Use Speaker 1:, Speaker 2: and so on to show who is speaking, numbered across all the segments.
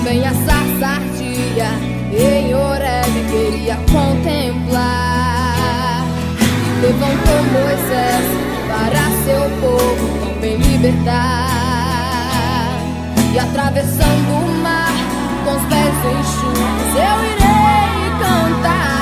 Speaker 1: nem a sarça ardia. Em Horebe queria contemplar. Levantou Moisés para seu povo também libertar. E atravessando o mar com os pés enxutos eu irei cantar.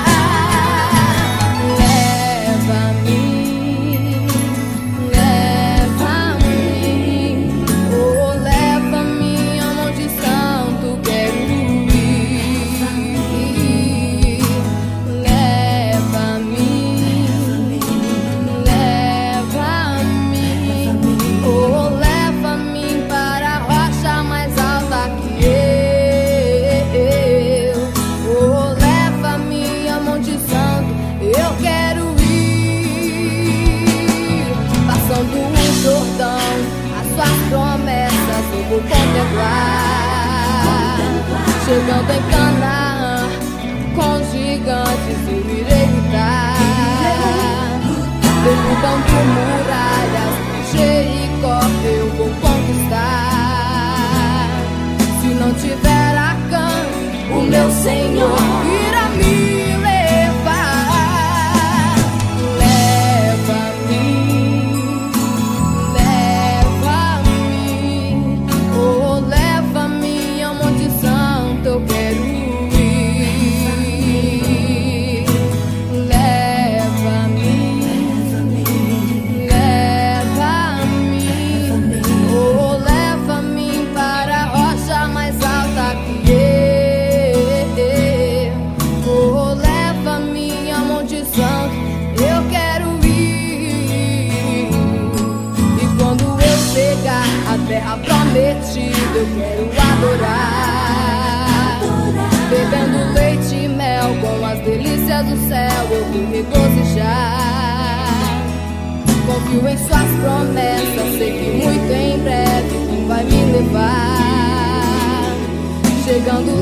Speaker 1: Vou contemplar. Chegando em Canaã, com os gigantes eu irei lutar. Derrubando muralhas, Jericó eu vou conquistar. Se não tiver Acã, o meu Senhor irá me levar. Leva-me. Eu quero ir. Leva-me, leva-me, oh, leva-me para a rocha mais alta que eu. Oh, leva-me a Monte Santo, eu quero ir. E quando eu chegar à terra prometida, eu quero adorar. Bebendo leite e mel com as delícias do céu, eu vou regozijar. Confio em suas promessas, sei que muito em breve tu vai me levar. Chegando